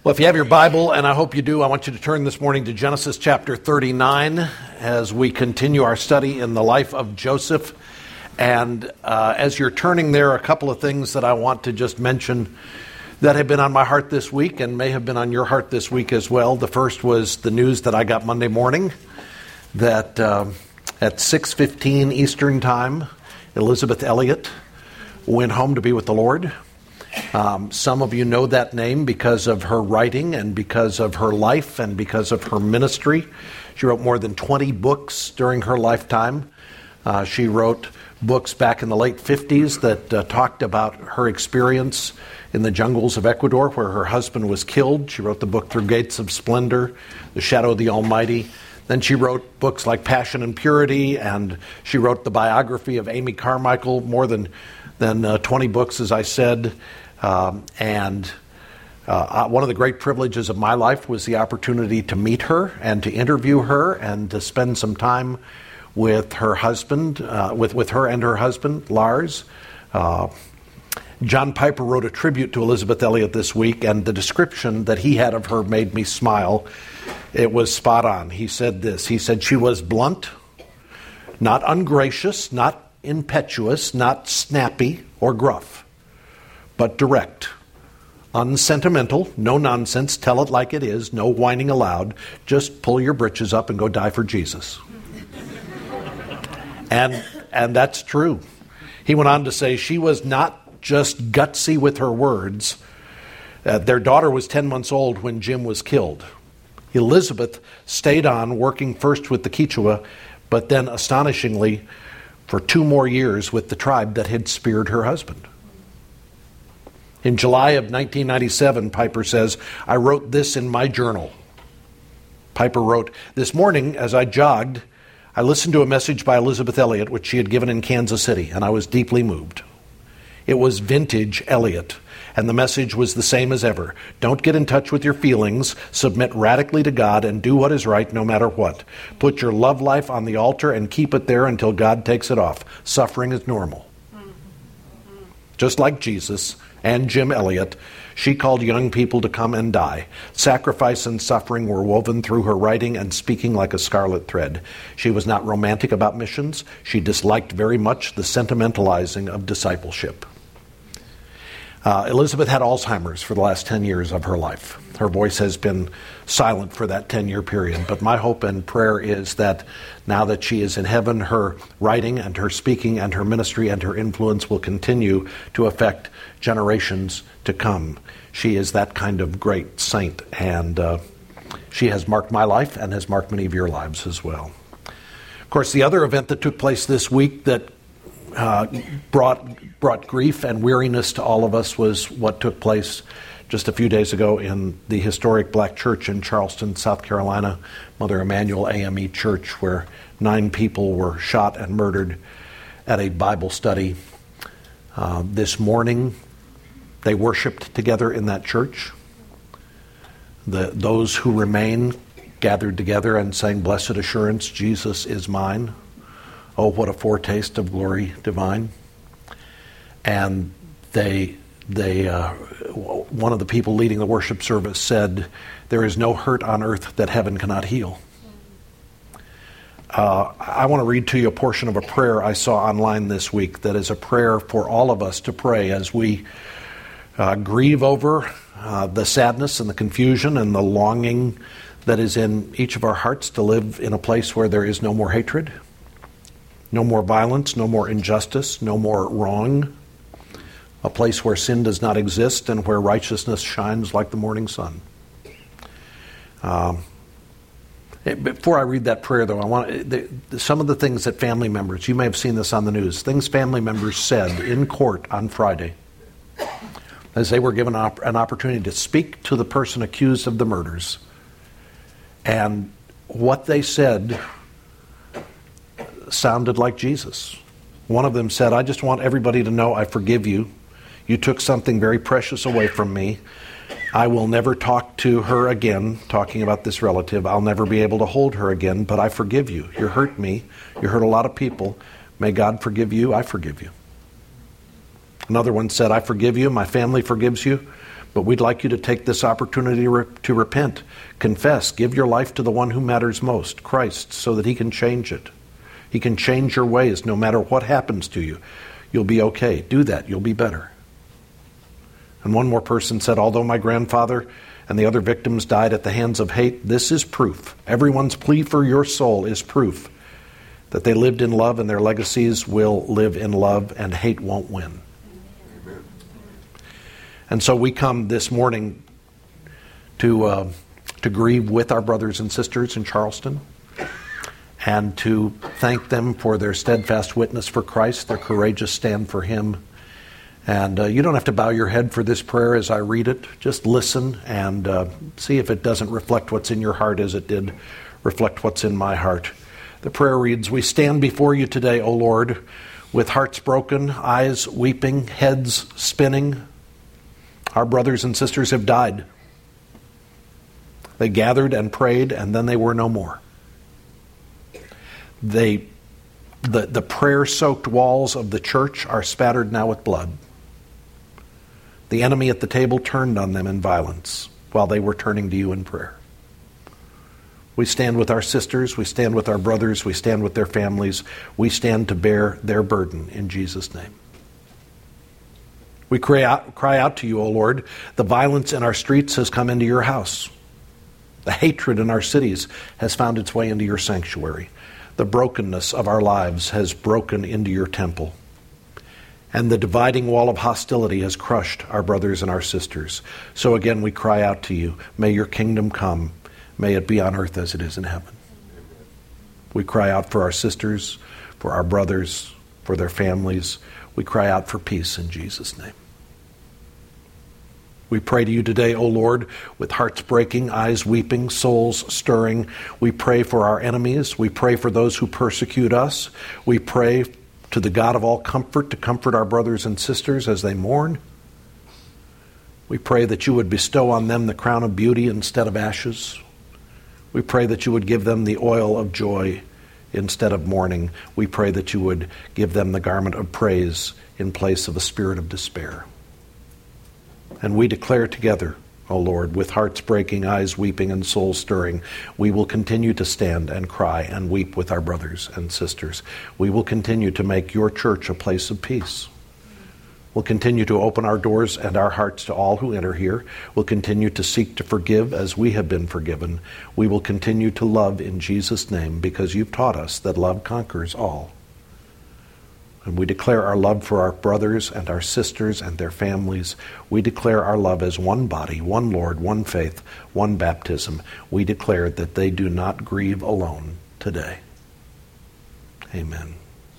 Well, if you have your Bible, and I hope you do, I want you to turn this morning to Genesis chapter 39 as we continue our study in the life of Joseph. And as you're turning there, a couple of things that I want to just mention that have been on my heart this week and may have been on your heart this week as well. The first was the news that I got Monday morning that at 6:15 Eastern Time, Elizabeth Elliot went home to be with the Lord. Some of you know that name because of her writing and because of her life and because of her ministry. She wrote more than 20 books during her lifetime. She wrote books back in the late 50s that talked about her experience in the jungles of Ecuador where her husband was killed. She wrote the book Through Gates of Splendor, The Shadow of the Almighty. Then she wrote books like Passion and Purity, and she wrote the biography of Amy Carmichael, more than 20 books, as I said. One of the great privileges of my life was the opportunity to meet her and to interview her and to spend some time with her husband, with her and her husband, Lars. John Piper wrote a tribute to Elizabeth Elliot this week, and the description that he had of her made me smile. It was spot on. He said this. He said, "She was blunt, not ungracious, not impetuous, not snappy or gruff, but direct, unsentimental, no nonsense, tell it like it is, no whining aloud, just pull your britches up and go die for Jesus." And that's true. He went on to say she was not just gutsy with her words. Their daughter was 10 months old when Jim was killed. Elizabeth stayed on, working first with the Quechua, but then astonishingly for 2 more years with the tribe that had speared her husband. In July of 1997, Piper says, "I wrote this in my journal." Piper wrote, "This morning as I jogged, I listened to a message by Elizabeth Elliot, which she had given in Kansas City, and I was deeply moved. It was vintage Elliot, and the message was the same as ever. Don't get in touch with your feelings, submit radically to God, and do what is right no matter what. Put your love life on the altar and keep it there until God takes it off. Suffering is normal." Just like Jesus and Jim Elliot, she called young people to come and die. Sacrifice and suffering were woven through her writing and speaking like a scarlet thread. She was not romantic about missions. She disliked very much the sentimentalizing of discipleship. Elizabeth had Alzheimer's for the last 10 years of her life. Her voice has been silent for that 10-year period. But my hope and prayer is that now that she is in heaven, her writing and her speaking and her ministry and her influence will continue to affect generations to come. She is that kind of great saint, and she has marked my life and has marked many of your lives as well. Of course, the other event that took place this week that brought grief and weariness to all of us was what took place just a few days ago in the historic black church in Charleston, South Carolina, Mother Emanuel AME Church, where 9 people were shot and murdered at a Bible study. This morning, they worshiped together in that church. Those who remain gathered together and sang, "Blessed assurance, Jesus is mine. Oh, what a foretaste of glory divine." And one of the people leading the worship service said, "There is no hurt on earth that heaven cannot heal." I want to read to you a portion of a prayer I saw online this week that is a prayer for all of us to pray as we grieve over the sadness and the confusion and the longing that is in each of our hearts to live in a place where there is no more hatred, no more violence, no more injustice, no more wrong. A place where sin does not exist and where righteousness shines like the morning sun. Before I read that prayer, though, I want some of the things that family members, you may have seen this on the news, things family members said in court on Friday as they were given an opportunity to speak to the person accused of the murders. And what they said sounded like Jesus. One of them said, "I just want everybody to know I forgive you. You took something very precious away from me. I will never talk to her again," talking about this relative. "I'll never be able to hold her again, but I forgive you. You hurt me. You hurt a lot of people. May God forgive you. I forgive you." Another one said, "I forgive you. My family forgives you. But we'd like you to take this opportunity to repent, confess, give your life to the one who matters most, Christ, so that he can change it. He can change your ways no matter what happens to you. You'll be okay. Do that. You'll be better. And one more person said, although my grandfather and the other victims died at the hands of hate, this is proof. Everyone's plea for your soul is proof that they lived in love and their legacies will live in love and hate won't win. Amen. And so we come this morning to grieve with our brothers and sisters in Charleston and to thank them for their steadfast witness for Christ, their courageous stand for him. And you don't have to bow your head for this prayer as I read it. Just listen and see if it doesn't reflect what's in your heart as it did reflect what's in my heart. The prayer reads, we stand before you today, O Lord, with hearts broken, eyes weeping, heads spinning. Our brothers and sisters have died. They gathered and prayed, and then they were no more. The prayer-soaked walls of the church are spattered now with blood. The enemy at the table turned on them in violence while they were turning to you in prayer. We stand with our sisters, we stand with our brothers, we stand with their families. We stand to bear their burden in Jesus' name. We cry out to you, O Lord. The violence in our streets has come into your house. The hatred in our cities has found its way into your sanctuary. The brokenness of our lives has broken into your temple. And the dividing wall of hostility has crushed our brothers and our sisters. So again, we cry out to you, may your kingdom come. May it be on earth as it is in heaven. We cry out for our sisters, for our brothers, for their families. We cry out for peace in Jesus' name. We pray to you today, O Lord, with hearts breaking, eyes weeping, souls stirring. We pray for our enemies. We pray for those who persecute us. We pray to the God of all comfort to comfort our brothers and sisters as they mourn. We pray that you would bestow on them the crown of beauty instead of ashes. We pray that you would give them the oil of joy instead of mourning. We pray that you would give them the garment of praise in place of a spirit of despair. And we declare together, O Lord, with hearts breaking, eyes weeping, and souls stirring, we will continue to stand and cry and weep with our brothers and sisters. We will continue to make your church a place of peace. We'll continue to open our doors and our hearts to all who enter here. We'll continue to seek to forgive as we have been forgiven. We will continue to love in Jesus' name because you've taught us that love conquers all. And we declare our love for our brothers and our sisters and their families. We declare our love as one body, one Lord, one faith, one baptism. We declare that they do not grieve alone today. Amen.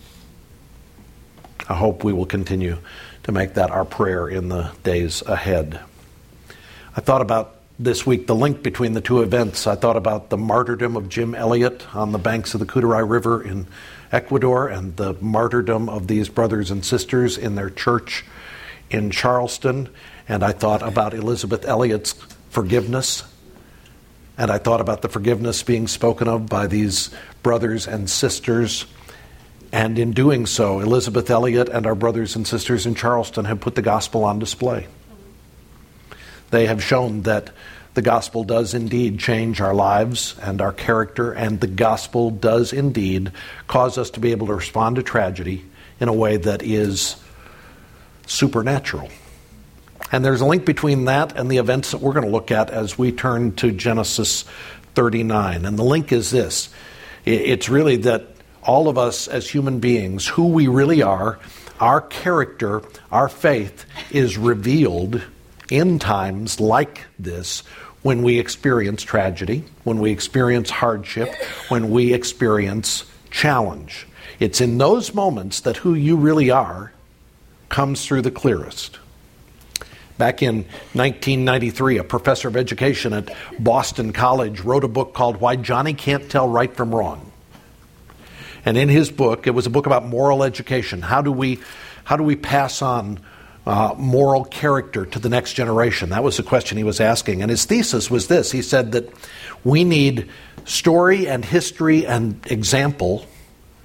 I hope we will continue to make that our prayer in the days ahead. I thought about this week the link between the two events. I thought about the martyrdom of Jim Elliot on the banks of the Kudarai River in Ecuador and the martyrdom of these brothers and sisters in their church in Charleston. And I thought about Elisabeth Elliot's forgiveness. And I thought about the forgiveness being spoken of by these brothers and sisters. And in doing so, Elisabeth Elliot and our brothers and sisters in Charleston have put the gospel on display. They have shown that the gospel does indeed change our lives and our character, and the gospel does indeed cause us to be able to respond to tragedy in a way that is supernatural. And there's a link between that and the events that we're going to look at as we turn to Genesis 39. And the link is this. It's really that all of us as human beings, who we really are, our character, our faith is revealed in times like this when we experience tragedy, when we experience hardship, when we experience challenge. It's in those moments that who you really are comes through the clearest. Back in 1993, a professor of education at Boston College wrote a book called Why Johnny Can't Tell Right from Wrong. And in his book, it was a book about moral education. How do we pass on moral character to the next generation? That was the question he was asking. And his thesis was this. He said that we need story and history and example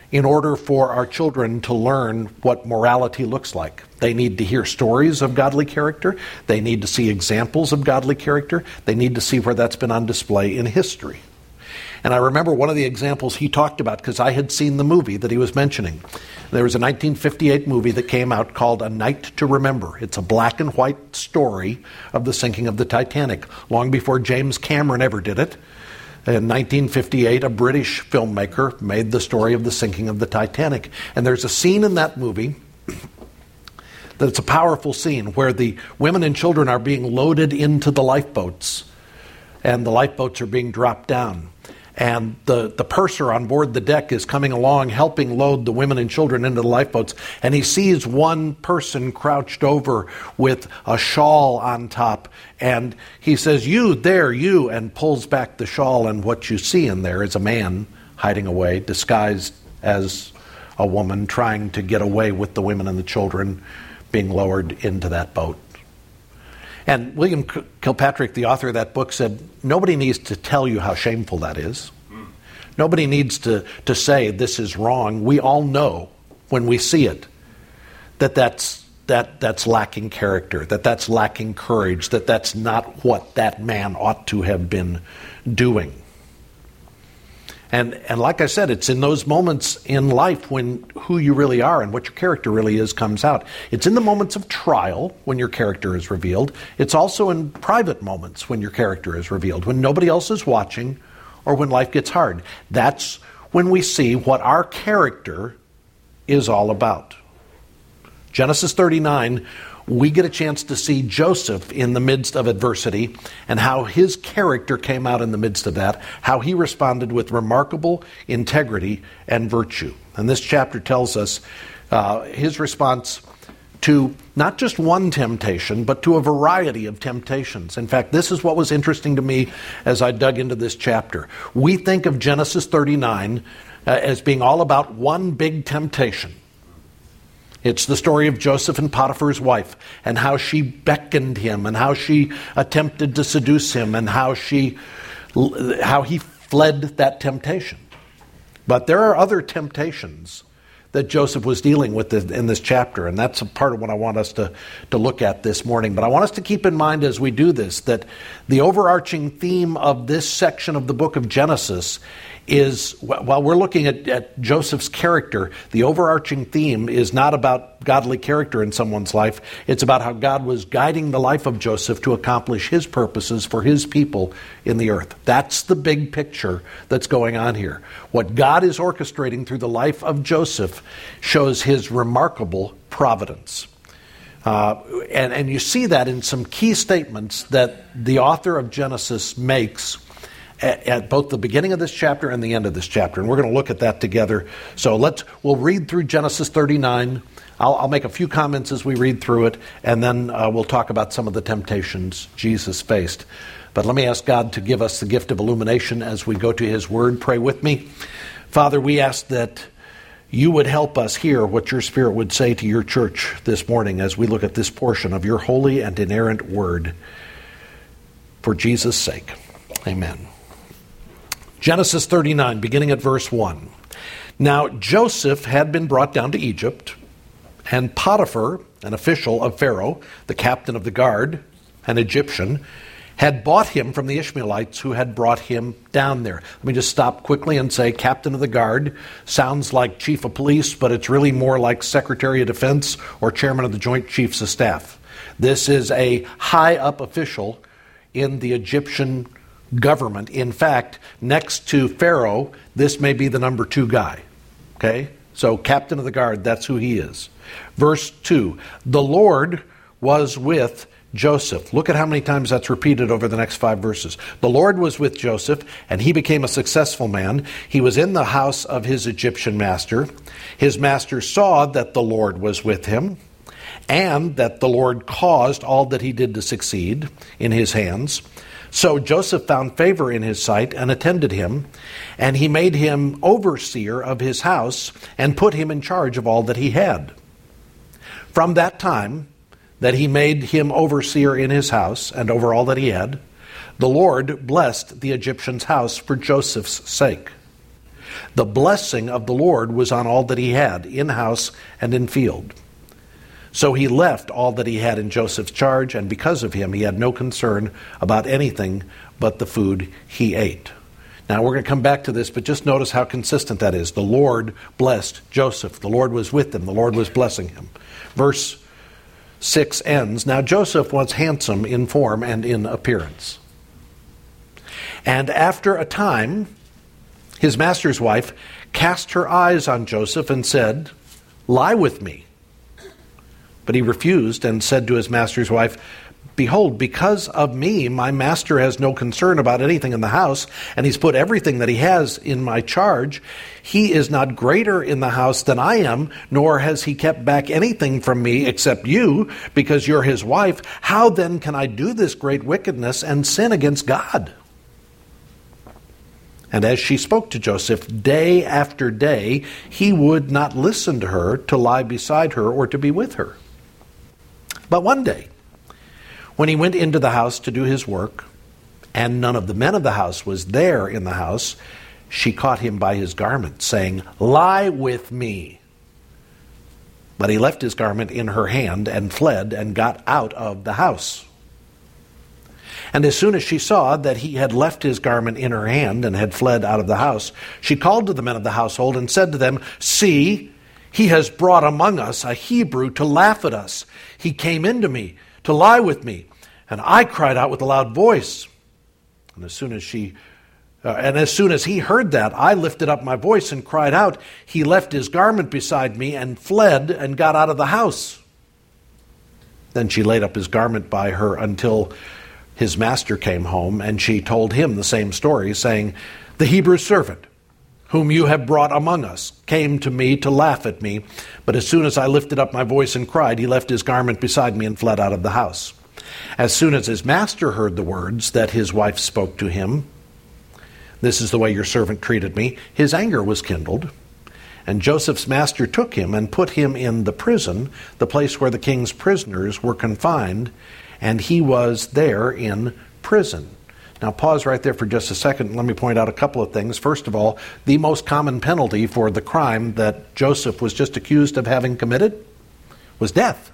in order for our children to learn what morality looks like. They need to hear stories of godly character. They need to see examples of godly character. They need to see where that's been on display in history. And I remember one of the examples he talked about, because I had seen the movie that he was mentioning. There was a 1958 movie that came out called A Night to Remember. It's a black and white story of the sinking of the Titanic, long before James Cameron ever did it. In 1958, a British filmmaker made the story of the sinking of the Titanic. And there's a scene in that movie that it's a powerful scene where the women and children are being loaded into the lifeboats, and the lifeboats are being dropped down. And the purser on board the deck is coming along, helping load the women and children into the lifeboats. And he sees one person crouched over with a shawl on top. And he says, "You, there, you," and pulls back the shawl. And what you see in there is a man hiding away, disguised as a woman, trying to get away with the women and the children being lowered into that boat. And William Kilpatrick, the author of that book, said, nobody needs to tell you how shameful that is. Nobody needs to say this is wrong. We all know when we see it that's lacking character, that's lacking courage, that's not what that man ought to have been doing. And like I said, it's in those moments in life when who you really are and what your character really is comes out. It's in the moments of trial when your character is revealed. It's also in private moments when your character is revealed, when nobody else is watching or when life gets hard. That's when we see what our character is all about. Genesis 39, we get a chance to see Joseph in the midst of adversity and how his character came out in the midst of that, how he responded with remarkable integrity and virtue. And this chapter tells us his response to not just one temptation, but to a variety of temptations. In fact, this is what was interesting to me as I dug into this chapter. We think of Genesis 39 as being all about one big temptation. It's the story of Joseph and Potiphar's wife, and how she beckoned him, and how she attempted to seduce him, and how he fled that temptation. But there are other temptations that Joseph was dealing with in this chapter, and that's a part of what I want us to look at this morning. But I want us to keep in mind as we do this that the overarching theme of this section of the book of Genesis is, while we're looking at Joseph's character, the overarching theme is not about godly character in someone's life. It's about how God was guiding the life of Joseph to accomplish his purposes for his people in the earth. That's the big picture that's going on here. What God is orchestrating through the life of Joseph shows his remarkable providence. And you see that in some key statements that the author of Genesis makes at both the beginning of this chapter and the end of this chapter. And we're going to look at that together. So we'll read through Genesis 39. I'll make a few comments as we read through it, and then we'll talk about some of the temptations Jesus faced. But let me ask God to give us the gift of illumination as we go to his word. Pray with me. Father, we ask that you would help us hear what your Spirit would say to your church this morning as we look at this portion of your holy and inerrant word. For Jesus' sake, amen. Genesis 39, beginning at verse 1. Now Joseph had been brought down to Egypt, and Potiphar, an official of Pharaoh, the captain of the guard, an Egyptian, had bought him from the Ishmaelites who had brought him down there. Let me just stop quickly and say captain of the guard sounds like chief of police, but it's really more like Secretary of Defense or chairman of the Joint Chiefs of Staff. This is a high-up official in the Egyptian government. In fact, next to Pharaoh, this may be the number 2 guy. Okay? So captain of the guard, that's who he is. Verse 2, the Lord was with Joseph. Look at how many times that's repeated over the next 5 verses. The Lord was with Joseph, and he became a successful man. He was in the house of his Egyptian master. His master saw that the Lord was with him, and that the Lord caused all that he did to succeed in his hands. So Joseph found favor in his sight and attended him, and he made him overseer of his house and put him in charge of all that he had. From that time that he made him overseer in his house and over all that he had, the Lord blessed the Egyptian's house for Joseph's sake. The blessing of the Lord was on all that he had, in house and in field. So he left all that he had in Joseph's charge, and because of him, he had no concern about anything but the food he ate. Now, we're going to come back to this, but just notice how consistent that is. The Lord blessed Joseph. The Lord was with him. The Lord was blessing him. Verse 6 ends, "Now Joseph was handsome in form and in appearance. And after a time, his master's wife cast her eyes on Joseph and said, 'Lie with me.' But he refused and said to his master's wife, 'Behold, because of me, my master has no concern about anything in the house, and he's put everything that he has in my charge. He is not greater in the house than I am, nor has he kept back anything from me except you, because you're his wife. How then can I do this great wickedness and sin against God?' And as she spoke to Joseph day after day, he would not listen to her to lie beside her or to be with her. But one day, when he went into the house to do his work, and none of the men of the house was there in the house, she caught him by his garment, saying, 'Lie with me.' But he left his garment in her hand and fled and got out of the house. And as soon as she saw that he had left his garment in her hand and had fled out of the house, she called to the men of the household and said to them, 'See, he has brought among us a Hebrew to laugh at us. He came into me to lie with me, and I cried out with a loud voice. And as soon as he heard that, I lifted up my voice and cried out. He left his garment beside me and fled and got out of the house.' Then she laid up his garment by her until his master came home, and she told him the same story, saying, 'The Hebrew servant, whom you have brought among us, came to me to laugh at me. But as soon as I lifted up my voice and cried, he left his garment beside me and fled out of the house.' As soon as his master heard the words that his wife spoke to him, 'This is the way your servant treated me,' his anger was kindled. And Joseph's master took him and put him in the prison, the place where the king's prisoners were confined, and he was there in prison." Now pause right there for just a second. Let me point out a couple of things. First of all, the most common penalty for the crime that Joseph was just accused of having committed was death.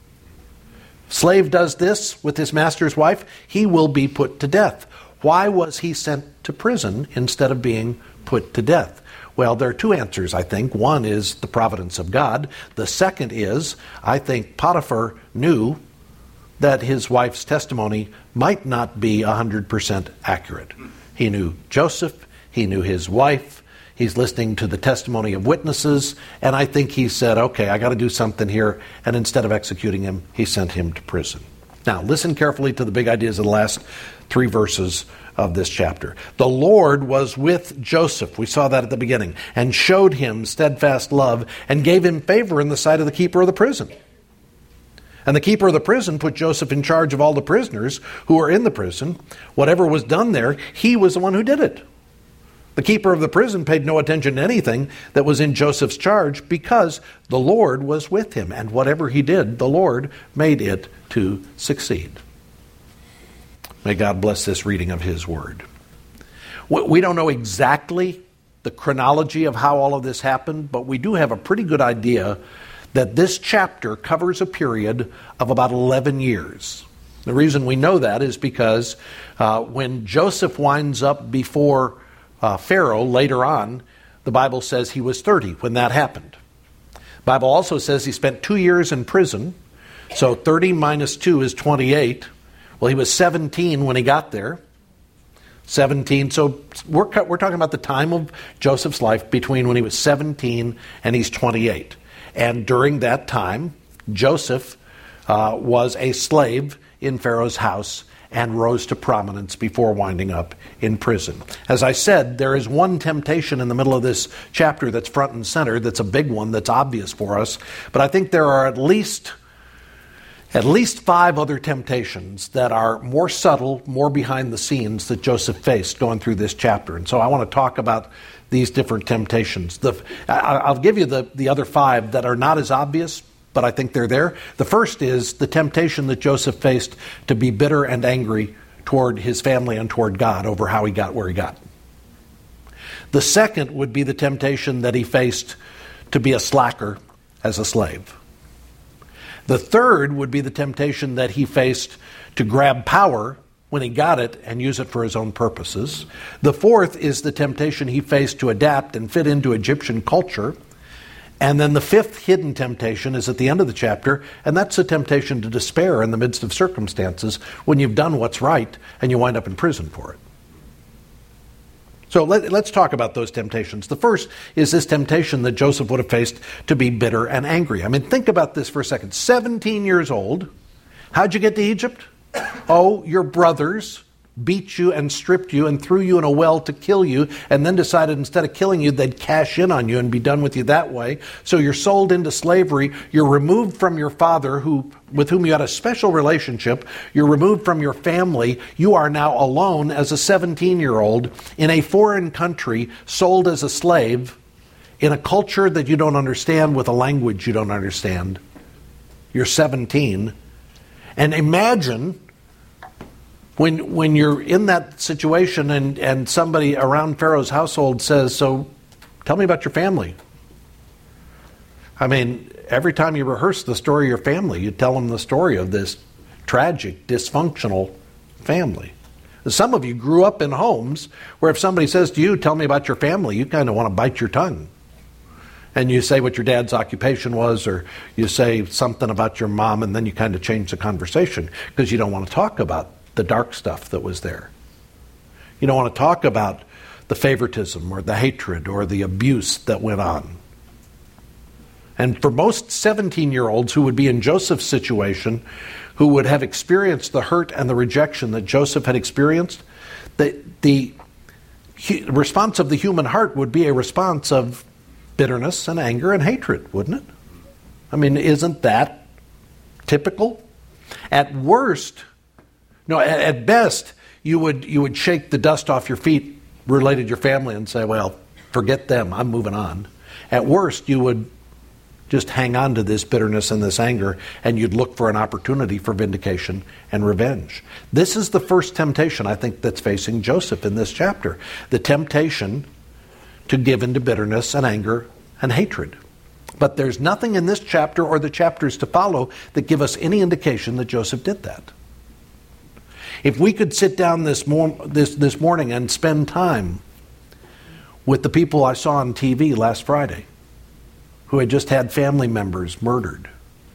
Slave does this with his master's wife, he will be put to death. Why was he sent to prison instead of being put to death? Well, there are two answers, I think. One is the providence of God. The second is, I think Potiphar knew that his wife's testimony might not be 100% accurate. He knew Joseph, he knew his wife, he's listening to the testimony of witnesses, and I think he said, okay, I got to do something here, and instead of executing him, he sent him to prison. Now, listen carefully to the big ideas of the last 3 verses of this chapter. The Lord was with Joseph, we saw that at the beginning, and showed him steadfast love, and gave him favor in the sight of the keeper of the prison. And the keeper of the prison put Joseph in charge of all the prisoners who were in the prison. Whatever was done there, he was the one who did it. The keeper of the prison paid no attention to anything that was in Joseph's charge because the Lord was with him. And whatever he did, the Lord made it to succeed. May God bless this reading of his word. We don't know exactly the chronology of how all of this happened, but we do have a pretty good idea that this chapter covers a period of about 11 years. The reason we know that is because when Joseph winds up before Pharaoh later on, the Bible says he was 30 when that happened. The Bible also says he spent 2 years in prison, so 30 minus 2 is 28. Well, he was 17 when he got there. 17, so we're talking about the time of Joseph's life between when he was 17 and he's 28. And during that time, Joseph was a slave in Pharaoh's house and rose to prominence before winding up in prison. As I said, there is one temptation in the middle of this chapter that's front and center, that's a big one, that's obvious for us. But I think there are at least 5 other temptations that are more subtle, more behind the scenes that Joseph faced going through this chapter. And so I want to talk about these different temptations. I'll give you the other 5 that are not as obvious, but I think they're there. The first is the temptation that Joseph faced to be bitter and angry toward his family and toward God over how he got where he got. The second would be the temptation that he faced to be a slacker as a slave. The third would be the temptation that he faced to grab power when he got it and use it for his own purposes. The fourth is the temptation he faced to adapt and fit into Egyptian culture. And then the fifth hidden temptation is at the end of the chapter, and that's the temptation to despair in the midst of circumstances when you've done what's right and you wind up in prison for it. So let's talk about those temptations. The first is this temptation that Joseph would have faced to be bitter and angry. I mean, think about this for a second. 17 years old. How'd you get to Egypt? Oh, your brothers beat you and stripped you and threw you in a well to kill you, and then decided instead of killing you, they'd cash in on you and be done with you that way. So you're sold into slavery. You're removed from your father, with whom you had a special relationship. You're removed from your family. You are now alone as a 17-year-old in a foreign country, sold as a slave, in a culture that you don't understand, with a language you don't understand. You're 17. And imagine when you're in that situation and somebody around Pharaoh's household says, so tell me about your family. I mean, every time you rehearse the story of your family, you tell them the story of this tragic, dysfunctional family. Some of you grew up in homes where if somebody says to you, tell me about your family, you kind of want to bite your tongue. And you say what your dad's occupation was, or you say something about your mom, and then you kind of change the conversation because you don't want to talk about the dark stuff that was there. You don't want to talk about the favoritism or the hatred or the abuse that went on. And for most 17-year-olds who would be in Joseph's situation, who would have experienced the hurt and the rejection that Joseph had experienced, the response of the human heart would be a response of bitterness and anger and hatred, wouldn't it? I mean, isn't that typical? At worst, no, at best, you would shake the dust off your feet related to your family and say, well, forget them, I'm moving on. At worst, you would just hang on to this bitterness and this anger, and you'd look for an opportunity for vindication and revenge. This is the first temptation, I think, that's facing Joseph in this chapter. The temptation to give into bitterness and anger and hatred. But there's nothing in this chapter or the chapters to follow that give us any indication that Joseph did that. If we could sit down this morning and spend time with the people I saw on TV last Friday who had just had family members murdered,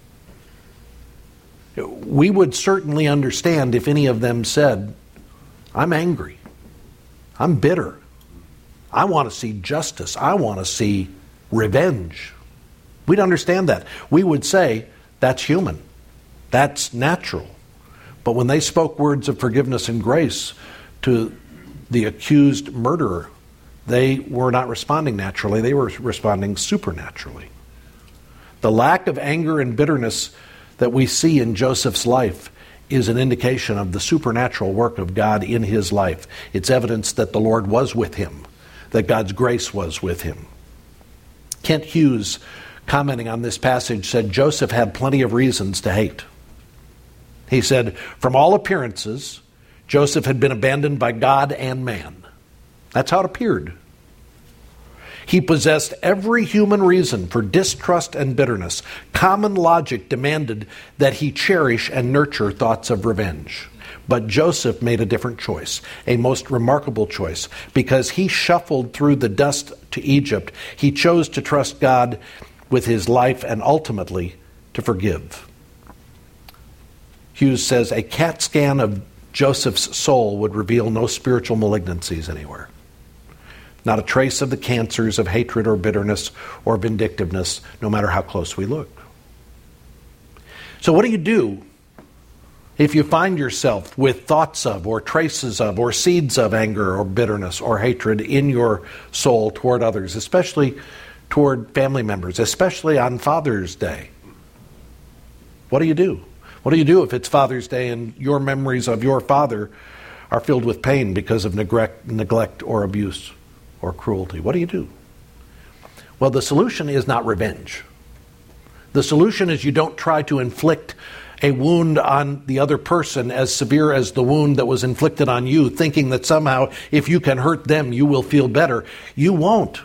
we would certainly understand if any of them said, I'm angry, I'm bitter, I want to see justice, I want to see revenge. We'd understand that. We would say, that's human, that's natural. But when they spoke words of forgiveness and grace to the accused murderer, they were not responding naturally, they were responding supernaturally. The lack of anger and bitterness that we see in Joseph's life is an indication of the supernatural work of God in his life. It's evidence that the Lord was with him, that God's grace was with him. Kent Hughes, commenting on this passage, said Joseph had plenty of reasons to hate. He said, from all appearances, Joseph had been abandoned by God and man. That's how it appeared. He possessed every human reason for distrust and bitterness. Common logic demanded that he cherish and nurture thoughts of revenge. But Joseph made a different choice, a most remarkable choice, because he shuffled through the dust to Egypt. He chose to trust God with his life and ultimately to forgive. Hughes says, a CAT scan of Joseph's soul would reveal no spiritual malignancies anywhere. Not a trace of the cancers of hatred or bitterness or vindictiveness, no matter how close we look. So what do you do if you find yourself with thoughts of or traces of or seeds of anger or bitterness or hatred in your soul toward others, especially toward family members, especially on Father's Day? What do you do? What do you do if it's Father's Day and your memories of your father are filled with pain because of neglect or abuse or cruelty? What do you do? Well, the solution is not revenge. The solution is you don't try to inflict a wound on the other person as severe as the wound that was inflicted on you, thinking that somehow if you can hurt them, you will feel better. You won't.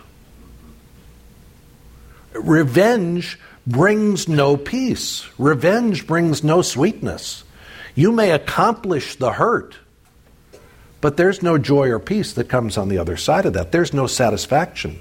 Revenge brings no peace. Revenge brings no sweetness. You may accomplish the hurt, but there's no joy or peace that comes on the other side of that. There's no satisfaction.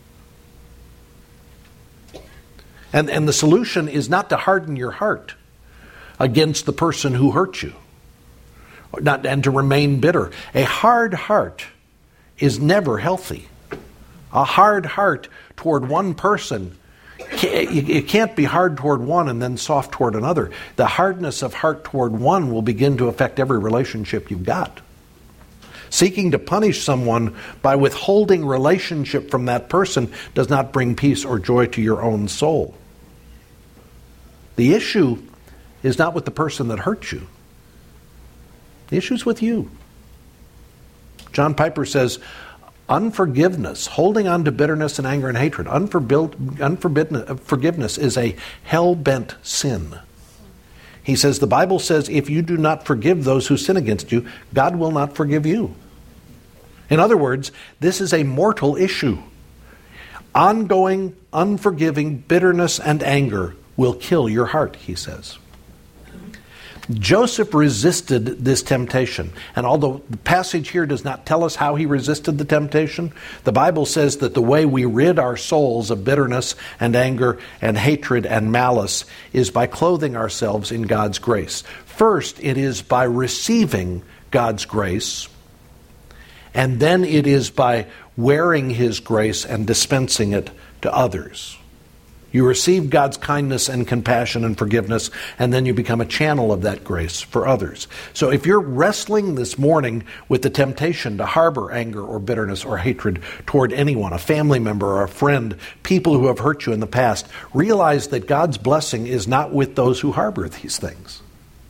And the solution is not to harden your heart against the person who hurt you, and to remain bitter. A hard heart is never healthy. A hard heart toward one person, it can't be hard toward one and then soft toward another. The hardness of heart toward one will begin to affect every relationship you've got. Seeking to punish someone by withholding relationship from that person does not bring peace or joy to your own soul. The issue is not with the person that hurt you. The issue is with you. John Piper says, unforgiveness, holding on to bitterness and anger and hatred, forgiveness is a hell-bent sin. He says, the Bible says, if you do not forgive those who sin against you, God will not forgive you. In other words, this is a mortal issue. Ongoing, unforgiving bitterness and anger will kill your heart, he says. Joseph resisted this temptation. And although the passage here does not tell us how he resisted the temptation, the Bible says that the way we rid our souls of bitterness and anger and hatred and malice is by clothing ourselves in God's grace. First, it is by receiving God's grace, and then it is by wearing His grace and dispensing it to others. You receive God's kindness and compassion and forgiveness, and then you become a channel of that grace for others. So if you're wrestling this morning with the temptation to harbor anger or bitterness or hatred toward anyone, a family member or a friend, people who have hurt you in the past, realize that God's blessing is not with those who harbor these things.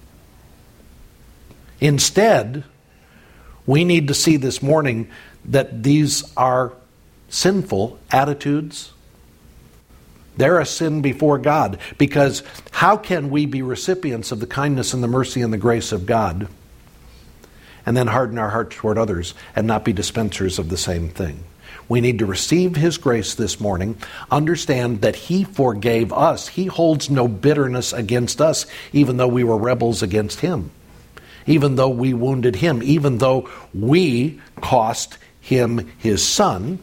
Instead, we need to see this morning that these are sinful attitudes. They're a sin before God, because how can we be recipients of the kindness and the mercy and the grace of God and then harden our hearts toward others and not be dispensers of the same thing? We need to receive His grace this morning, understand that He forgave us. He holds no bitterness against us, even though we were rebels against Him, even though we wounded Him, even though we cost Him His Son.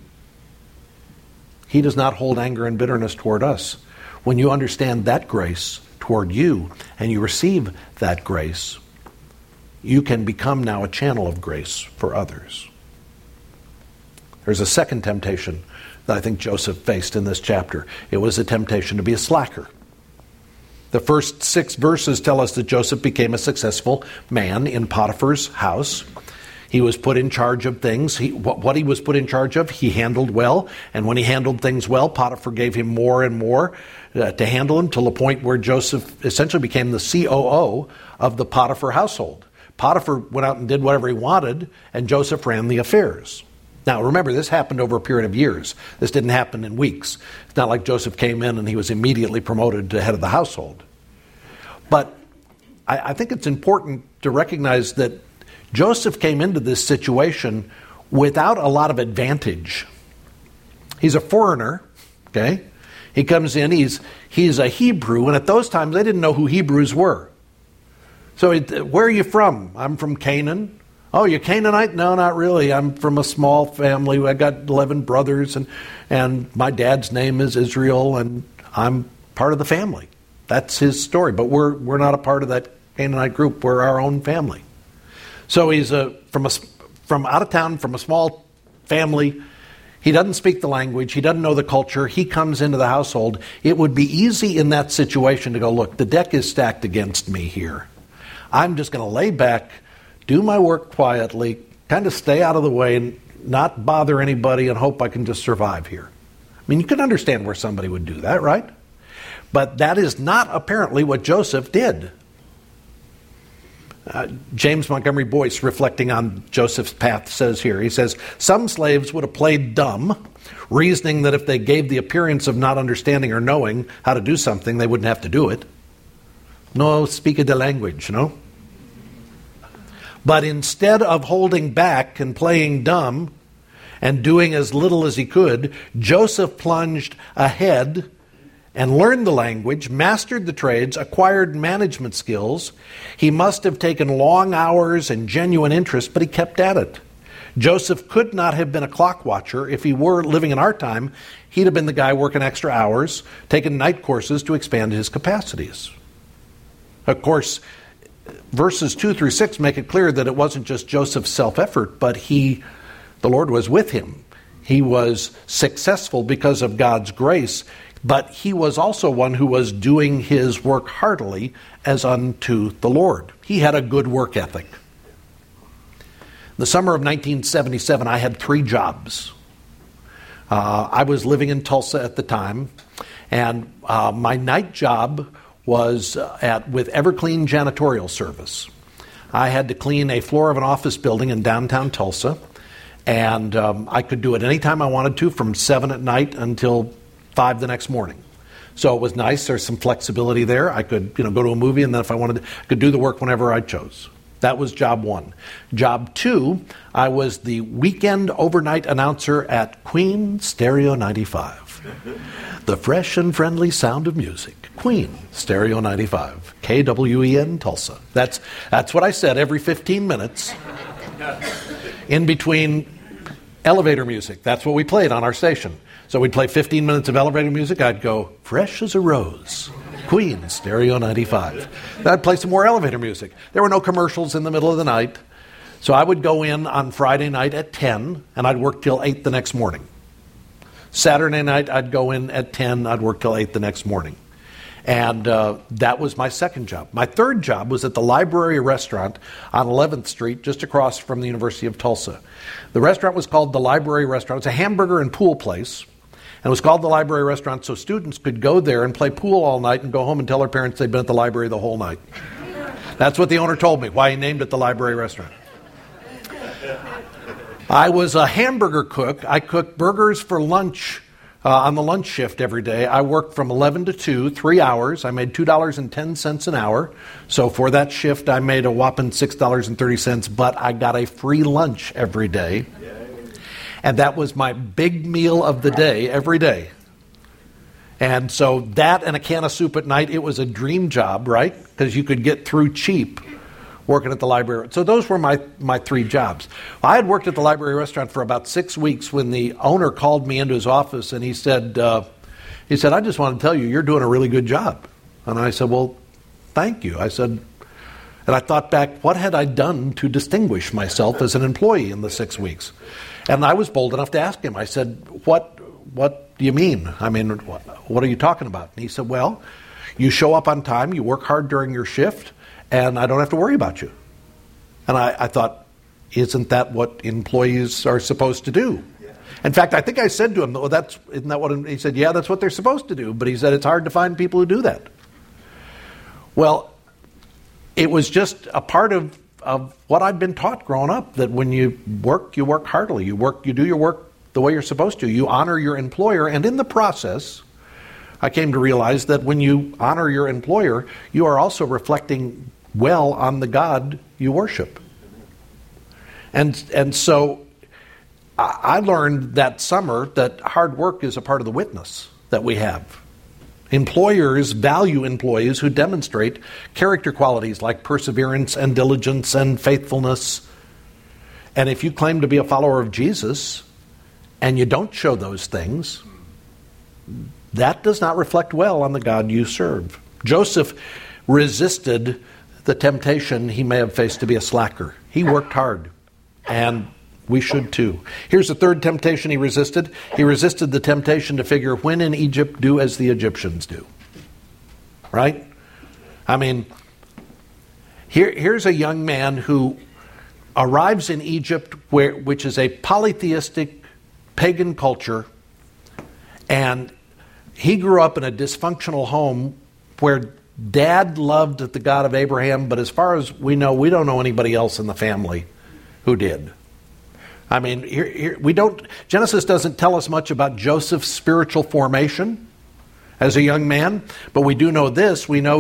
He does not hold anger and bitterness toward us. When you understand that grace toward you and you receive that grace, you can become now a channel of grace for others. There's a second temptation that I think Joseph faced in this chapter. It was a temptation to be a slacker. The first 6 verses tell us that Joseph became a successful man in Potiphar's house. He was put in charge of things. What he was put in charge of, he handled well. And when he handled things well, Potiphar gave him more and more to handle him, to the point where Joseph essentially became the COO of the Potiphar household. Potiphar went out and did whatever he wanted, and Joseph ran the affairs. Now, remember, this happened over a period of years. This didn't happen in weeks. It's not like Joseph came in and he was immediately promoted to head of the household. But I think it's important to recognize that Joseph came into this situation without a lot of advantage. He's a foreigner, okay? He comes in, he's a Hebrew, and at those times they didn't know who Hebrews were. So, where are you from? I'm from Canaan. Oh, you're Canaanite? No, not really. I'm from a small family. I got 11 brothers, and my dad's name is Israel, and I'm part of the family. That's his story. But we're not a part of that Canaanite group. We're our own family. So he's from out of town, from a small family. He doesn't speak the language. He doesn't know the culture. He comes into the household. It would be easy in that situation to go, look, the deck is stacked against me here. I'm just going to lay back, do my work quietly, kind of stay out of the way and not bother anybody and hope I can just survive here. I mean, you can understand where somebody would do that, right? But that is not apparently what Joseph did. James Montgomery Boyce, reflecting on Joseph's path, says here, he says, some slaves would have played dumb, reasoning that if they gave the appearance of not understanding or knowing how to do something, they wouldn't have to do it. no speak the language, no? But instead of holding back and playing dumb and doing as little as he could, Joseph plunged ahead and learned the language, mastered the trades, acquired management skills. He must have taken long hours and genuine interest, but he kept at it. Joseph could not have been a clock watcher. If he were living in our time, he'd have been the guy working extra hours, taking night courses to expand his capacities. Of course, verses 2 through 6 make it clear that it wasn't just Joseph's self-effort, but the Lord was with him. He was successful because of God's grace, but he was also one who was doing his work heartily as unto the Lord. He had a good work ethic. The summer of 1977, I had 3 jobs. I was living in Tulsa at the time, and my night job was with Everclean Janitorial Service. I had to clean a floor of an office building in downtown Tulsa, and I could do it anytime I wanted to, from 7 at night until 5 the next morning. So it was nice. There's some flexibility there. I could go to a movie, and then if I wanted to, I could do the work whenever I chose. That was job 1. Job 2, I was the weekend overnight announcer at Queen Stereo 95. The fresh and friendly sound of music. Queen Stereo 95. KWEN Tulsa. That's what I said every 15 minutes. In between elevator music. That's what we played on our station. So we'd play 15 minutes of elevator music. I'd go, fresh as a rose. Queen Stereo 95. Then I'd play some more elevator music. There were no commercials in the middle of the night. So I would go in on Friday night at 10, and I'd work till 8 the next morning. Saturday night, I'd go in at 10, I'd work till 8 the next morning. And that was my second job. My third job was at the Library Restaurant on 11th Street, just across from the University of Tulsa. The restaurant was called the Library Restaurant. It's a hamburger and pool place. And it was called the Library Restaurant so students could go there and play pool all night and go home and tell their parents they'd been at the library the whole night. That's what the owner told me, why he named it the Library Restaurant. I was a hamburger cook. I cooked burgers for lunch on the lunch shift every day. I worked from 11 to 2, 3 hours. I made $2.10 an hour. So for that shift, I made a whopping $6.30, but I got a free lunch every day. And that was my big meal of the day, every day. And so that and a can of soup at night, it was a dream job, right? Because you could get through cheap working at the library. So those were my 3 jobs. I had worked at the Library Restaurant for about 6 weeks when the owner called me into his office and he said, I just want to tell you, you're doing a really good job. And I said, well, thank you. I said, and I thought back, what had I done to distinguish myself as an employee in the 6 weeks? And I was bold enough to ask him. I said, what do you mean? I mean, what are you talking about? And he said, well, you show up on time, you work hard during your shift, and I don't have to worry about you. And I thought, isn't that what employees are supposed to do? In fact, I think I said to him, oh, isn't that what, he said, yeah, that's what they're supposed to do. But he said, it's hard to find people who do that. Well, it was just a part of what I'd been taught growing up, that when you work heartily. You do your work the way you're supposed to. You honor your employer, and in the process, I came to realize that when you honor your employer, you are also reflecting well on the God you worship. And so I learned that summer that hard work is a part of the witness that we have. Employers value employees who demonstrate character qualities like perseverance and diligence and faithfulness. And if you claim to be a follower of Jesus and you don't show those things, that does not reflect well on the God you serve. Joseph resisted the temptation he may have faced to be a slacker. He worked hard, and we should too. Here's the third temptation he resisted. He resisted the temptation to figure, when in Egypt, do as the Egyptians do. Right? I mean, here's a young man who arrives in Egypt, which is a polytheistic pagan culture, and he grew up in a dysfunctional home where Dad loved the God of Abraham, but as far as we know, we don't know anybody else in the family who did. I mean, Genesis doesn't tell us much about Joseph's spiritual formation as a young man, but we do know this. We know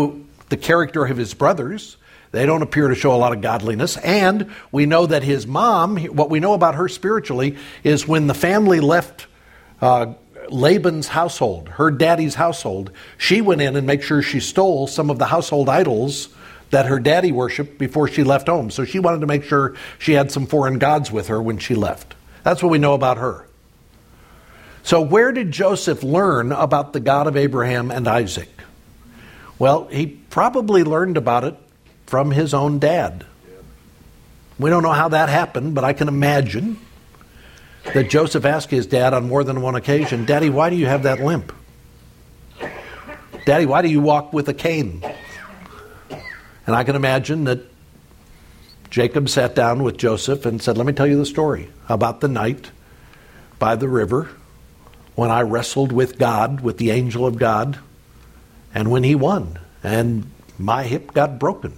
the character of his brothers. They don't appear to show a lot of godliness. And we know that his mom, what we know about her spiritually, is when the family left Laban's household, her daddy's household, she went in and made sure she stole some of the household idols that her daddy worshipped before she left home. So she wanted to make sure she had some foreign gods with her when she left. That's what we know about her. So where did Joseph learn about the God of Abraham and Isaac? Well, he probably learned about it from his own dad. We don't know how that happened, but I can imagine that Joseph asked his dad on more than one occasion, "Daddy, why do you have that limp? Daddy, why do you walk with a cane?" And I can imagine that Jacob sat down with Joseph and said, "Let me tell you the story about the night by the river when I wrestled with God, with the angel of God, and when he won, and my hip got broken."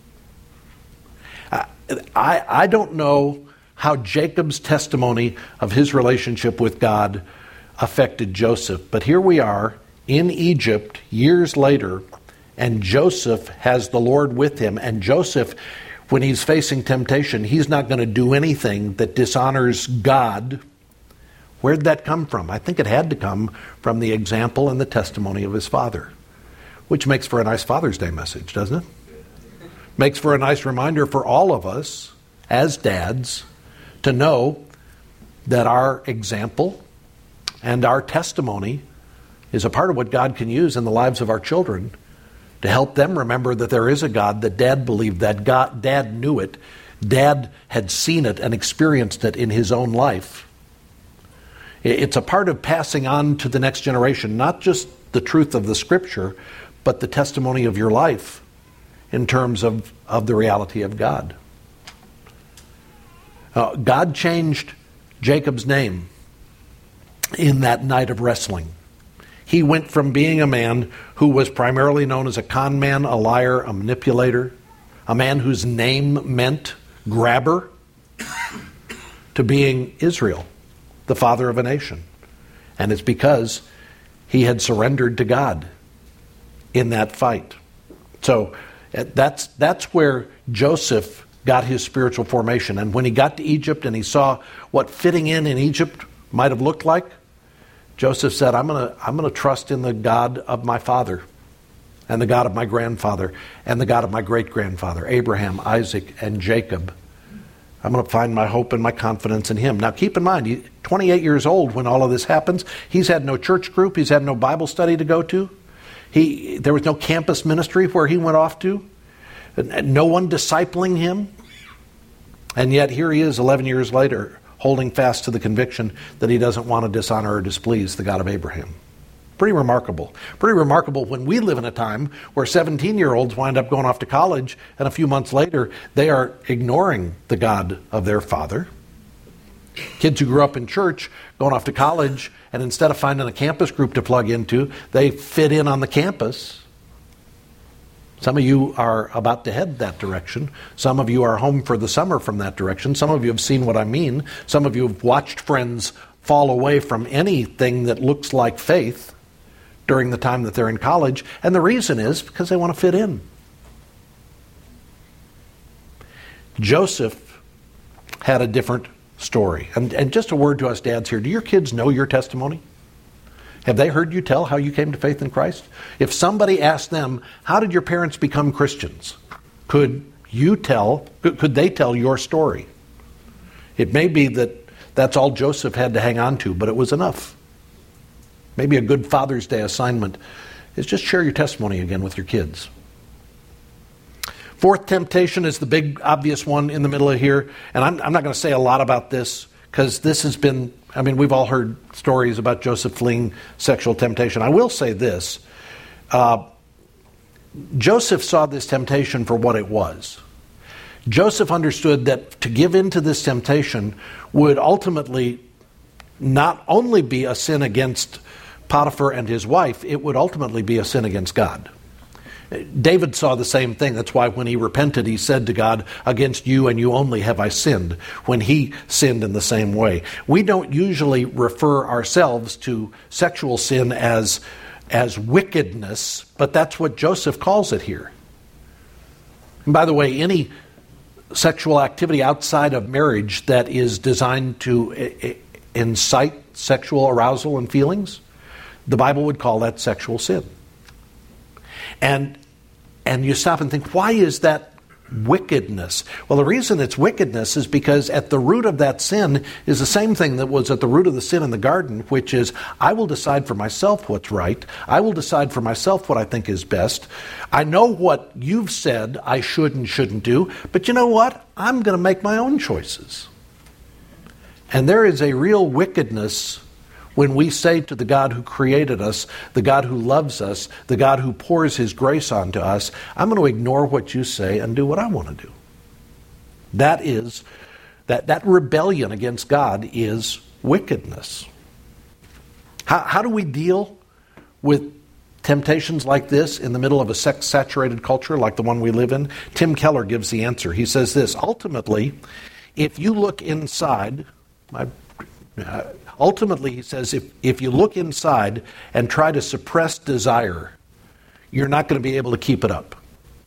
I don't know how Jacob's testimony of his relationship with God affected Joseph, but here we are in Egypt years later, and Joseph has the Lord with him, and Joseph, when he's facing temptation, he's not going to do anything that dishonors God. Where did that come from? I think it had to come from the example and the testimony of his father, which makes for a nice Father's Day message, doesn't it? Makes for a nice reminder for all of us as dads to know that our example and our testimony is a part of what God can use in the lives of our children to help them remember that there is a God, that Dad believed, that God, Dad knew it, Dad had seen it and experienced it in his own life. It's a part of passing on to the next generation, not just the truth of the Scripture, but the testimony of your life in terms of the reality of God. God changed Jacob's name in that night of wrestling. He went from being a man who was primarily known as a con man, a liar, a manipulator, a man whose name meant grabber, to being Israel, the father of a nation. And it's because he had surrendered to God in that fight. So that's where Joseph got his spiritual formation. And when he got to Egypt and he saw what fitting in Egypt might have looked like, Joseph said, I'm going to trust in the God of my father and the God of my grandfather and the God of my great-grandfather, Abraham, Isaac, and Jacob. I'm going to find my hope and my confidence in him. Now keep in mind, he's 28 years old when all of this happens. He's had no church group. He's had no Bible study to go to. There was no campus ministry where he went off to. No one discipling him. And yet here he is 11 years later, holding fast to the conviction that he doesn't want to dishonor or displease the God of Abraham. Pretty remarkable. Pretty remarkable when we live in a time where 17-year-olds wind up going off to college, and a few months later they are ignoring the God of their father. Kids who grew up in church going off to college, and instead of finding a campus group to plug into, they fit in on the campus. Some of you are about to head that direction. Some of you are home for the summer from that direction. Some of you have seen what I mean. Some of you have watched friends fall away from anything that looks like faith during the time that they're in college. And the reason is because they want to fit in. Joseph had a different story. And just a word to us dads here. Do your kids know your testimony? Have they heard you tell how you came to faith in Christ? If somebody asked them, how did your parents become Christians? Could they tell your story? It may be that that's all Joseph had to hang on to, but it was enough. Maybe a good Father's Day assignment is just share your testimony again with your kids. Fourth temptation is the big obvious one in the middle of here. And I'm not going to say a lot about this because this has been, we've all heard stories about Joseph fleeing sexual temptation. I will say this. Joseph saw this temptation for what it was. Joseph understood that to give in to this temptation would ultimately not only be a sin against Potiphar and his wife, it would ultimately be a sin against God. David saw the same thing. That's why when he repented, he said to God, against you and you only have I sinned, when he sinned in the same way. We don't usually refer ourselves to sexual sin as wickedness, but that's what Joseph calls it here. And by the way, any sexual activity outside of marriage that is designed to incite sexual arousal and feelings, the Bible would call that sexual sin. And you stop and think, why is that wickedness? Well, the reason it's wickedness is because at the root of that sin is the same thing that was at the root of the sin in the garden, which is, I will decide for myself what's right. I will decide for myself what I think is best. I know what you've said I should and shouldn't do, but you know what? I'm going to make my own choices. And there is a real wickedness when we say to the God who created us, the God who loves us, the God who pours His grace onto us, I'm going to ignore what you say and do what I want to do. That rebellion against God is wickedness. How do we deal with temptations like this in the middle of a sex-saturated culture like the one we live in? Tim Keller gives the answer. He says this: ultimately, if you look inside, he says, if you look inside and try to suppress desire, you're not going to be able to keep it up.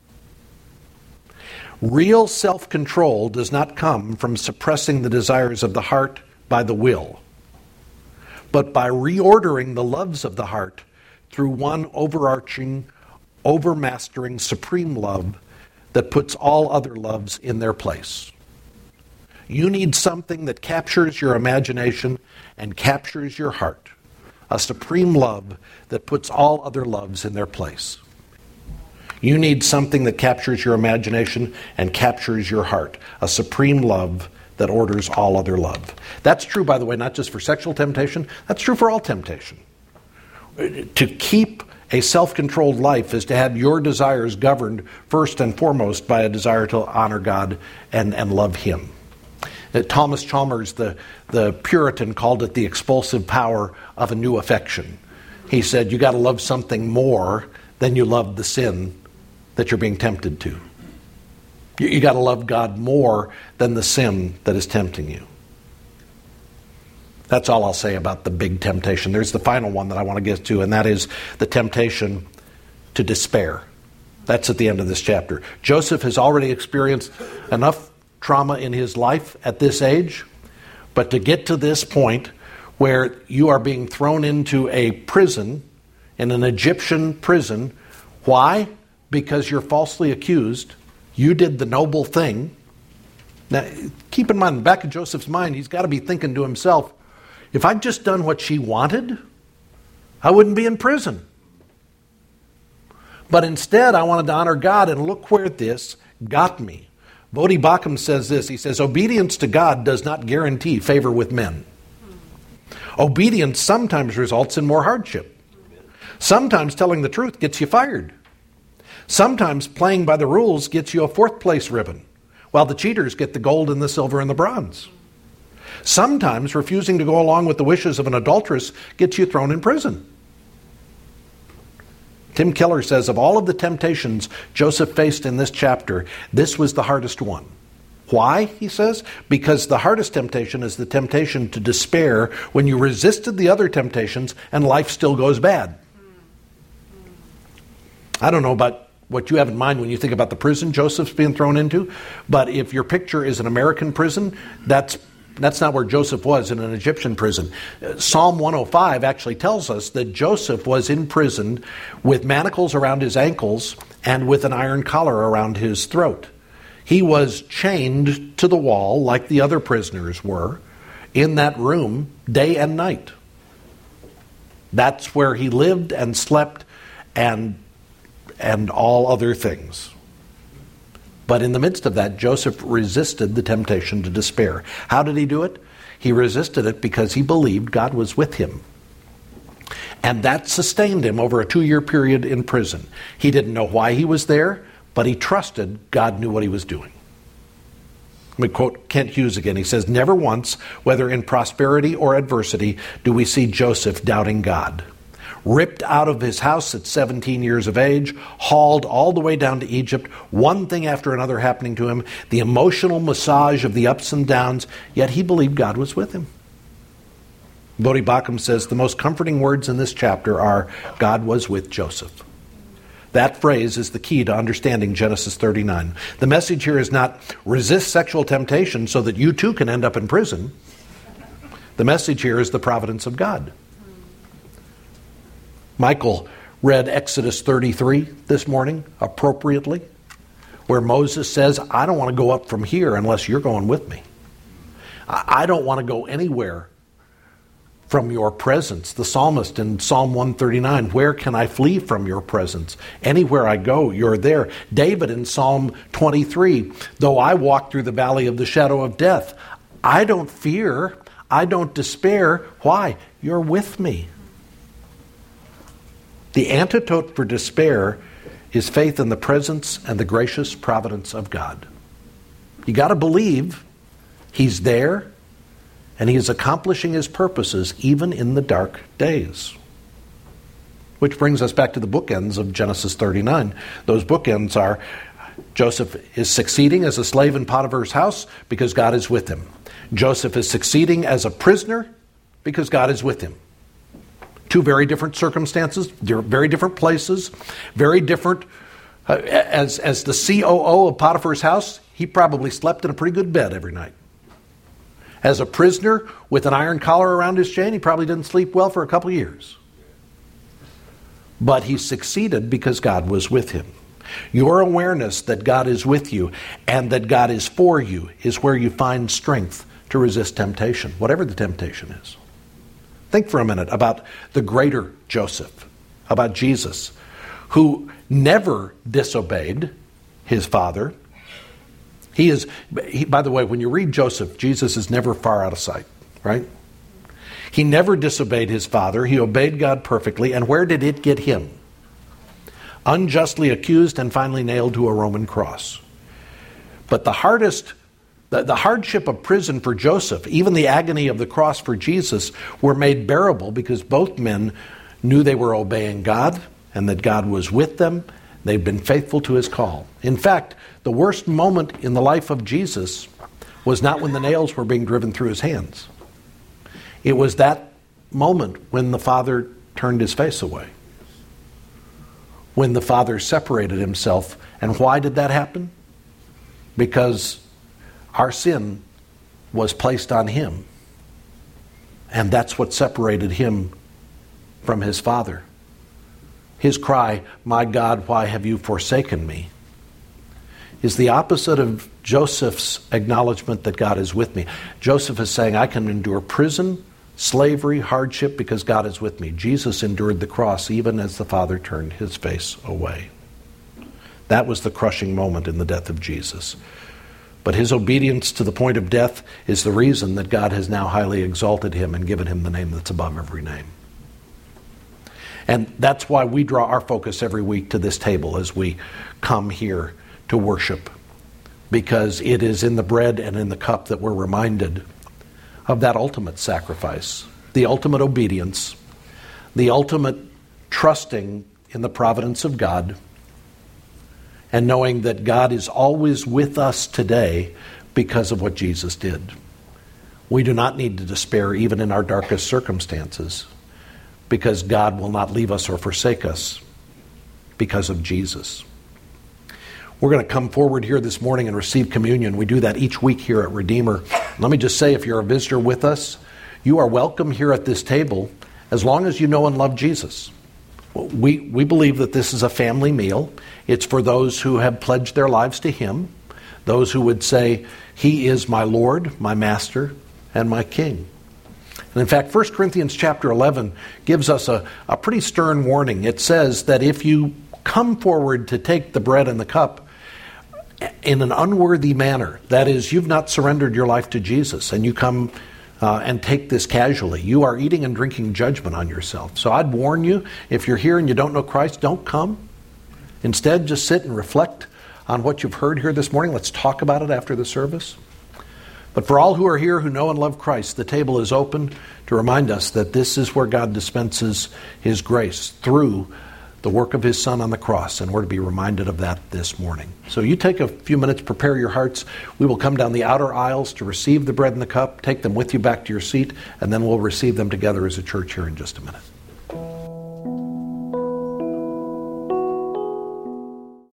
Real self-control does not come from suppressing the desires of the heart by the will, but by reordering the loves of the heart through one overarching, overmastering, supreme love that puts all other loves in their place. You need something that captures your imagination and captures your heart. A supreme love that puts all other loves in their place. You need something that captures your imagination and captures your heart. A supreme love that orders all other love. That's true, by the way, not just for sexual temptation. That's true for all temptation. To keep a self-controlled life is to have your desires governed first and foremost by a desire to honor God and love Him. Thomas Chalmers, the Puritan, called it the expulsive power of a new affection. He said, you got to love something more than you love the sin that you're being tempted to. You got to love God more than the sin that is tempting you. That's all I'll say about the big temptation. There's the final one that I want to get to, and that is the temptation to despair. That's at the end of this chapter. Joseph has already experienced enough trauma in his life at this age, but to get to this point where you are being thrown into a prison, in an Egyptian prison. Why? Because you're falsely accused. You did the noble thing. Now, keep in mind, in the back of Joseph's mind, he's got to be thinking to himself, if I'd just done what she wanted, I wouldn't be in prison. But instead, I wanted to honor God, and look where this got me. Bodhi Bakum says this. He says, obedience to God does not guarantee favor with men. Obedience sometimes results in more hardship. Sometimes telling the truth gets you fired. Sometimes playing by the rules gets you a 4th place ribbon, while the cheaters get the gold and the silver and the bronze. Sometimes refusing to go along with the wishes of an adulteress gets you thrown in prison. Tim Keller says, of all of the temptations Joseph faced in this chapter, this was the hardest one. Why, he says? Because the hardest temptation is the temptation to despair when you resisted the other temptations and life still goes bad. I don't know about what you have in mind when you think about the prison Joseph's being thrown into, but if your picture is an American prison, that's not where Joseph was, in an Egyptian prison. Psalm 105 actually tells us that Joseph was in prison with manacles around his ankles and with an iron collar around his throat. He was chained to the wall like the other prisoners were in that room day and night. That's where he lived and slept and all other things. But in the midst of that, Joseph resisted the temptation to despair. How did he do it? He resisted it because he believed God was with him. And that sustained him over a 2-year period in prison. He didn't know why he was there, but he trusted God knew what he was doing. Let me quote Kent Hughes again. He says, never once, whether in prosperity or adversity, do we see Joseph doubting God. Ripped out of his house at 17 years of age, hauled all the way down to Egypt, one thing after another happening to him, the emotional massage of the ups and downs, yet he believed God was with him. Bodhi Bakum says the most comforting words in this chapter are, God was with Joseph. That phrase is the key to understanding Genesis 39. The message here is not resist sexual temptation so that you too can end up in prison. The message here is the providence of God. Michael read Exodus 33 this morning appropriately, where Moses says, I don't want to go up from here unless you're going with me. I don't want to go anywhere from your presence. The psalmist in Psalm 139, where can I flee from your presence? Anywhere I go, you're there. David in Psalm 23, though I walk through the valley of the shadow of death, I don't fear, I don't despair. Why? You're with me. The antidote for despair is faith in the presence and the gracious providence of God. You got to believe He's there, and He is accomplishing His purposes even in the dark days. Which brings us back to the bookends of Genesis 39. Those bookends are Joseph is succeeding as a slave in Potiphar's house because God is with him. Joseph is succeeding as a prisoner because God is with him. Two very different circumstances, very different places, very different. As the COO of Potiphar's house, he probably slept in a pretty good bed every night. As a prisoner with an iron collar around his chain, he probably didn't sleep well for a couple of years. But he succeeded because God was with him. Your awareness that God is with you and that God is for you is where you find strength to resist temptation, whatever the temptation is. Think for a minute about the greater Joseph, about Jesus, who never disobeyed his father. By the way, when you read Joseph, Jesus is never far out of sight, right? He never disobeyed his father. He obeyed God perfectly. And where did it get him? Unjustly accused and finally nailed to a Roman cross. But the hardship of prison for Joseph, even the agony of the cross for Jesus, were made bearable because both men knew they were obeying God and that God was with them. They'd been faithful to His call. In fact, the worst moment in the life of Jesus was not when the nails were being driven through His hands. It was that moment when the Father turned His face away. When the Father separated Himself. And why did that happen? Because our sin was placed on Him. And that's what separated Him from His Father. His cry, "My God, why have you forsaken me?" is the opposite of Joseph's acknowledgement that God is with me. Joseph is saying, I can endure prison, slavery, hardship because God is with me. Jesus endured the cross even as the Father turned His face away. That was the crushing moment in the death of Jesus. But His obedience to the point of death is the reason that God has now highly exalted Him and given Him the name that's above every name. And that's why we draw our focus every week to this table as we come here to worship. Because it is in the bread and in the cup that we're reminded of that ultimate sacrifice, the ultimate obedience, the ultimate trusting in the providence of God, and knowing that God is always with us today because of what Jesus did. We do not need to despair even in our darkest circumstances, because God will not leave us or forsake us because of Jesus. We're going to come forward here this morning and receive communion. We do that each week here at Redeemer. Let me just say, if you're a visitor with us, you are welcome here at this table as long as you know and love Jesus. We believe that this is a family meal. It's for those who have pledged their lives to Him, those who would say, He is my Lord, my Master, and my King. And in fact, 1 Corinthians chapter 11 gives us a pretty stern warning. It says that if you come forward to take the bread and the cup in an unworthy manner, that is, you've not surrendered your life to Jesus, and you come and take this casually, you are eating and drinking judgment on yourself. So I'd warn you, if you're here and you don't know Christ, don't come. Instead, just sit and reflect on what you've heard here this morning. Let's talk about it after the service. But for all who are here who know and love Christ, the table is open to remind us that this is where God dispenses His grace through the work of His Son on the cross, and we're to be reminded of that this morning. So you take a few minutes, prepare your hearts. We will come down the outer aisles to receive the bread and the cup, take them with you back to your seat, and then we'll receive them together as a church here in just a minute.